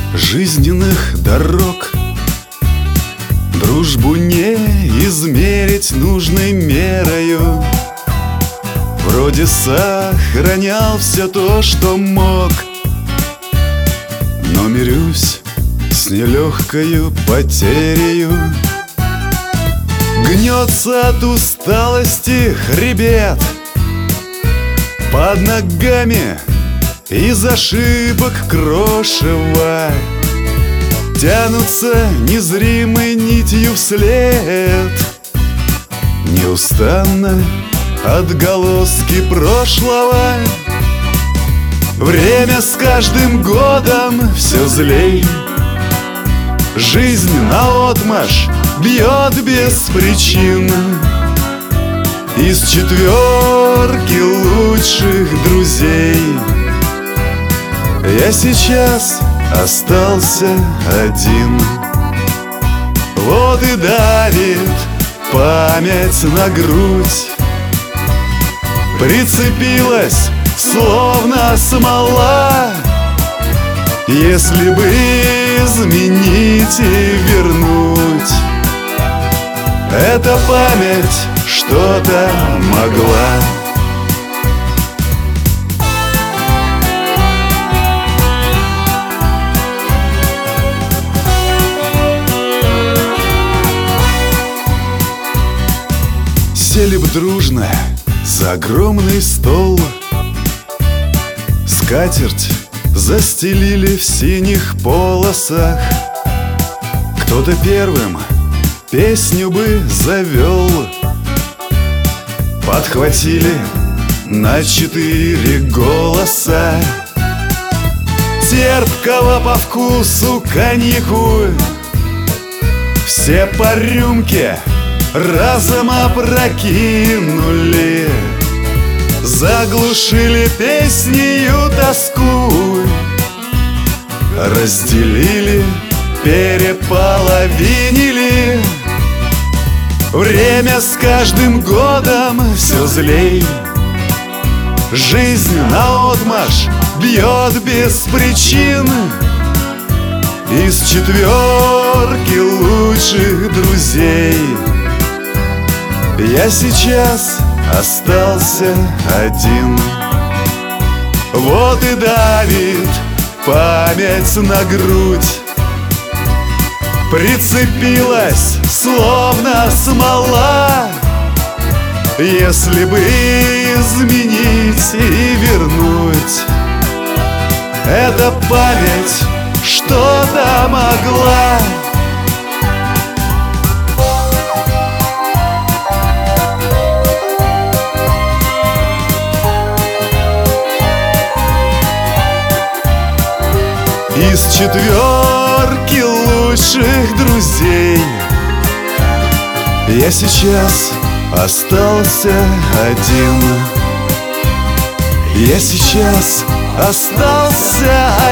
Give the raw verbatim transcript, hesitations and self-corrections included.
жизненных дорог. Дружбу не измерить нужной мерою. Вроде сохранял все то, что мог, но мирюсь с нелегкою потерею. Гнется от усталости хребет, под ногами из ошибок крошева тянутся незримой нитью вслед. Неустанно отголоски прошлого. Время с каждым годом все злей. Жизнь наотмашь бьет без причин. Из четверки лучших друзей я сейчас остался один. Вот и давит память на грудь, прицепилась, словно смола. Если бы изменить и вернуть, эта память что-то могла. Сели б дружно за огромный стол, скатерть застелили в синих полосах. Кто-то первым песню бы завел, подхватили на четыре голоса. Терпкого по вкусу коньяку все по рюмке разом опрокинули, заглушили песнею тоску, разделили, переполовинили. Время с каждым годом все злей. Жизнь наотмашь бьет без причин. Из четверки лучших друзей я сейчас остался один. Вот и давит память на грудь, прицепилась, словно смола. Если бы изменить и вернуть, эта память что-то могла. Из четверки лучших друзей я сейчас остался один. Я сейчас остался